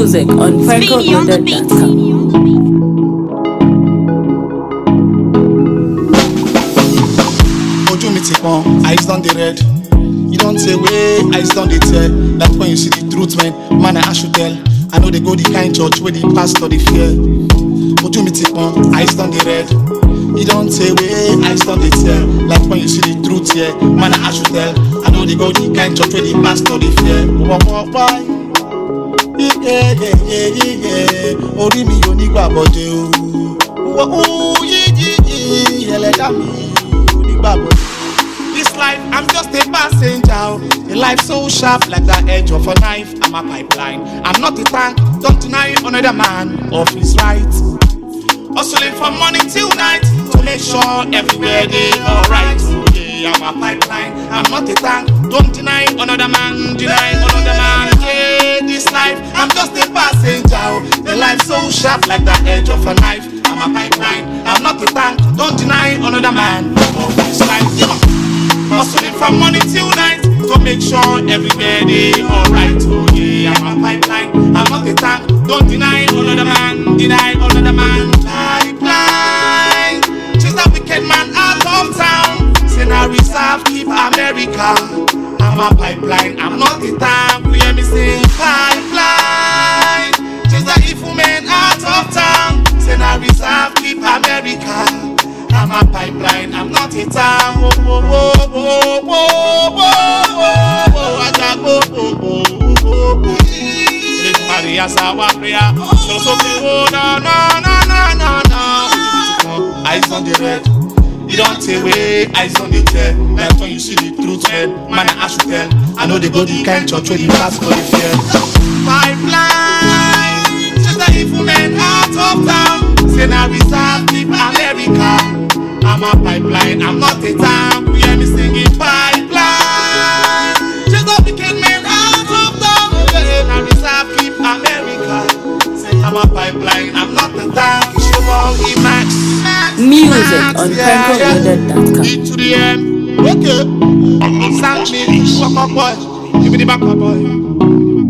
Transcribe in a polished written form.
Music on FrancoLoaded.com. Eyes on the red. You don't say way, eyes on the tear. That's when you see the truth, man I should tell. I know they go the kind church where the pastor the fear. Eyes on the red. You don't say way, eyes on the tear. Like when you see the truth, yeah, man I should tell. I know they go the kind church where the pastor the fear. Why? Yeah. Ori mi yo nigba bode o. Yeah, let me onigba bode. This life, I'm just a passenger. A life so sharp like the edge of a knife. I'm a pipeline, I'm not a tank. Don't deny another man of his right. Hustling from morning till night to make sure everywhere they alright. Yeah, I'm a pipeline, I'm not a tank. Don't deny another man, deny another man. Yeah, this life, I'm just a passenger. A life so sharp like the edge of a knife. I'm a pipeline, I'm not a tank. Don't deny another man of his life. Yeah. Hustling from morning till night to make sure everywhere they alright. Oh yeah, I'm a pipeline, I'm not a tank. Don't deny another man, deny another man. Pipeline, just a wicked man out of town. Say now reserve, keep America. I'm a pipeline, I'm not a tank. We hear me say pipeline, just a evil man out of town. Say now reserve, keep America. I'm a pipeline, I'm not a town. I got Little Maria's our prayer. So no. Eyes on the red. You don't say way, eyes on the tear. Like when you see the truth, man I should tell. I know they go the kind church where the pastor the fear. Pipeline, just a evil man out of town. Say now reserve, keep America. I'm a pipeline, I'm not a tank. We hear me singing pipeline. Just a wicked man out of town. I reserve, keep America. Say I'm a pipeline, I'm not a tank. Music on FrancoLoaded.com. E to the M. Okay. Sound me, walk up boy. Give me the back up boy.